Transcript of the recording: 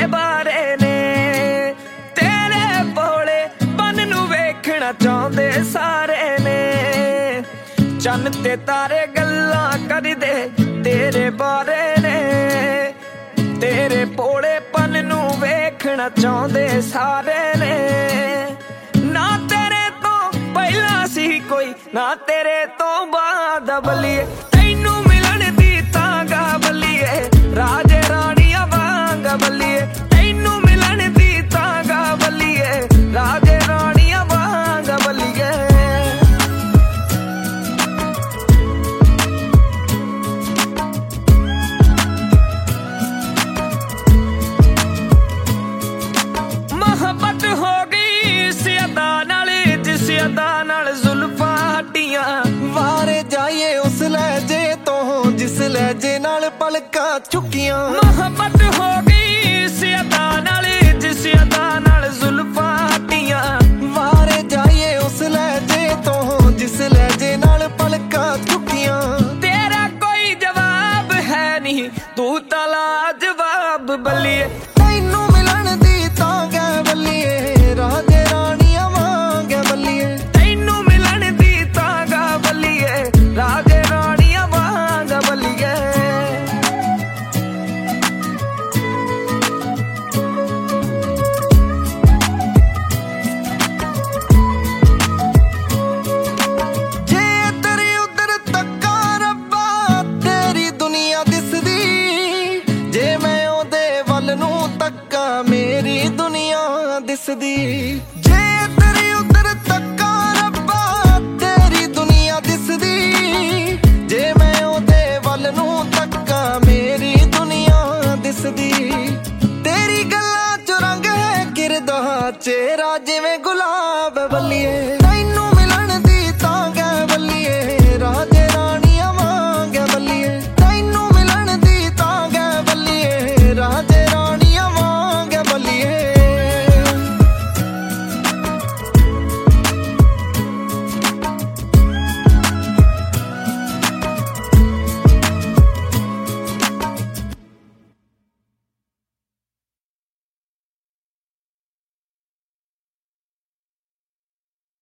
बारे ने तेरे भोले पन नू वेखना चाहुंदे सारे ने चन्न ते तारे गल्लां करदे तेरे बारे ने तेरे भोले पन नू वेखना चाहुंदे सारे ने ना तेरे तो पहला सी कोई ना तेरे तो बाद बल्लिए तैनू मिलन दी तांगा बल्लिए राजे राणिया वांग बल्लिए तैनू मिलन दी तांगा बल्लिए राजे राणिया वांग बल्लिए मोहब्बत हो गई इस अदा नाल जिस अदा नाल जुल्फां हट्टियां वारे जाइए उस लहजे तो जिस लहजे नाल पलकां चुकियां मोहब्बत हो गई इस अदा नाल जिस अदा नाल जुल्फां हट्टियां वारे जाइए उस लहजे तो जिस लहजे नाल पलकां चुकियां तेरा कोई जवाब है नहीं तू तला जवाब बल्लिए तैनू मिलन दी तांगा बल्लिए राजे राणिया वांग बल्लिए तैनू मिलन दी तांगा बल्लिए राजे राणिया वांग बल्लिए जे तेरी उधर तक्का रब्बा तेरी दुनिया दिसदी जे मैं ओदे वल नू तक्का मेरी दुनिया दिसदी जे तेरी उधर तक्का रब्बा तेरी दुनिया दिसदी जे मैं ओदे वल नू तक्का मेरी दुनिया दिसदी तेरी गल्लां च रंग है किरदा चेहरा जिवें